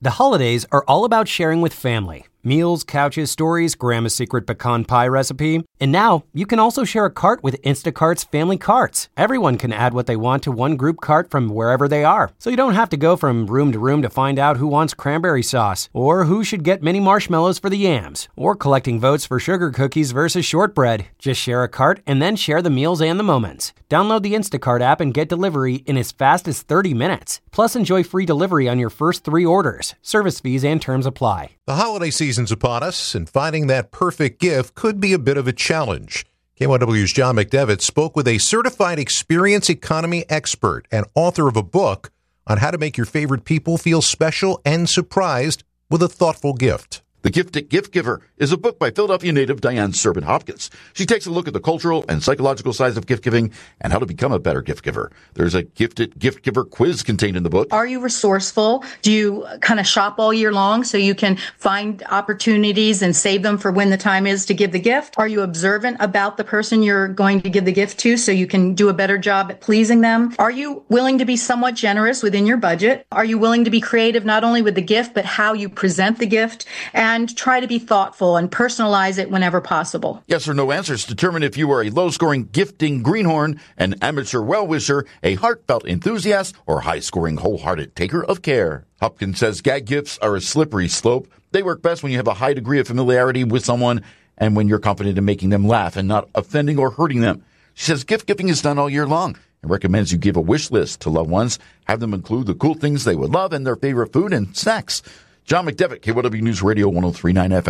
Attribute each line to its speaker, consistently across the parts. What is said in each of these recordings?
Speaker 1: The holidays are all about sharing with family. Meals, couches, stories, Grandma's secret pecan pie recipe. And now, you can also share a cart with Instacart's Family Carts. Everyone can add what they want to one group cart from wherever they are. So you don't have to go from room to find out who wants cranberry sauce, or who should get mini marshmallows for the yams, or collecting votes for sugar cookies versus shortbread. Just share a cart and then share the meals and the moments. Download the Instacart app and get delivery in as fast as 30 minutes. Plus, enjoy free delivery on your first 3 orders. Service fees and terms apply.
Speaker 2: The holiday season's upon us, and finding that perfect gift could be a bit of a challenge. KYW's John McDevitt spoke with a certified experience economy expert and author of a book on how to make your favorite people feel special and surprised with a thoughtful gift.
Speaker 3: The Gifted Gift Giver is a book by Philadelphia native Diane Serban Hopkins. She takes a look at the cultural and psychological sides of gift giving and how to become a better gift giver. There's a Gifted Gift Giver quiz contained in the book.
Speaker 4: Are you resourceful? Do you kind of shop all year long so you can find opportunities and save them for when the time is to give the gift? Are you observant about the person you're going to give the gift to so you can do a better job at pleasing them? Are you willing to be somewhat generous within your budget? Are you willing to be creative not only with the gift, but how you present the gift? And try to be thoughtful and personalize it whenever possible.
Speaker 3: Yes or no answers determine if you are a low-scoring gifting greenhorn, an amateur well-wisher, a heartfelt enthusiast, or high-scoring wholehearted taker of care. Hopkins says gag gifts are a slippery slope. They work best when you have a high degree of familiarity with someone and when you're confident in making them laugh and not offending or hurting them. She says gift giving is done all year long and recommends you give a wish list to loved ones. Have them include the cool things they would love and their favorite food and snacks. John McDevitt, KYW News Radio 103.9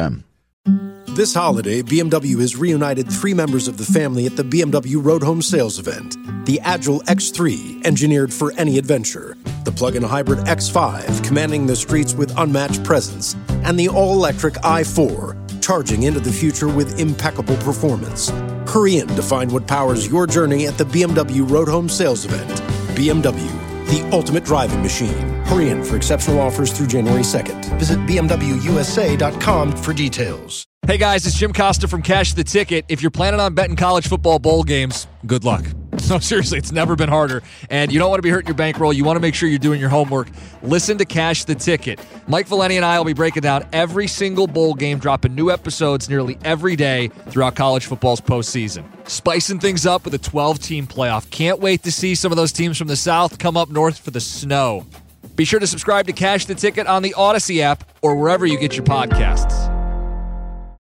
Speaker 3: FM.
Speaker 5: This holiday, BMW has reunited 3 members of the family at the BMW Road Home Sales Event. The Agile X3, engineered for any adventure. The plug-in hybrid X5, commanding the streets with unmatched presence. And the all-electric i4, charging into the future with impeccable performance. Hurry in to find what powers your journey at the BMW Road Home Sales Event. BMW, the ultimate driving machine. Hurry in for exceptional offers through January 2nd. Visit BMWUSA.com for details.
Speaker 6: Hey guys, it's Jim Costa from Cash the Ticket. If you're planning on betting college football bowl games, good luck. No, seriously, it's never been harder. And you don't want to be hurting your bankroll. You want to make sure you're doing your homework. Listen to Cash the Ticket. Mike Valeni and I will be breaking down every single bowl game, dropping new episodes nearly every day throughout college football's postseason. Spicing things up with a 12-team playoff. Can't wait to see some of those teams from the South come up north for the snow. Be sure to subscribe to Cash the Ticket on the Odyssey app or wherever you get your podcasts.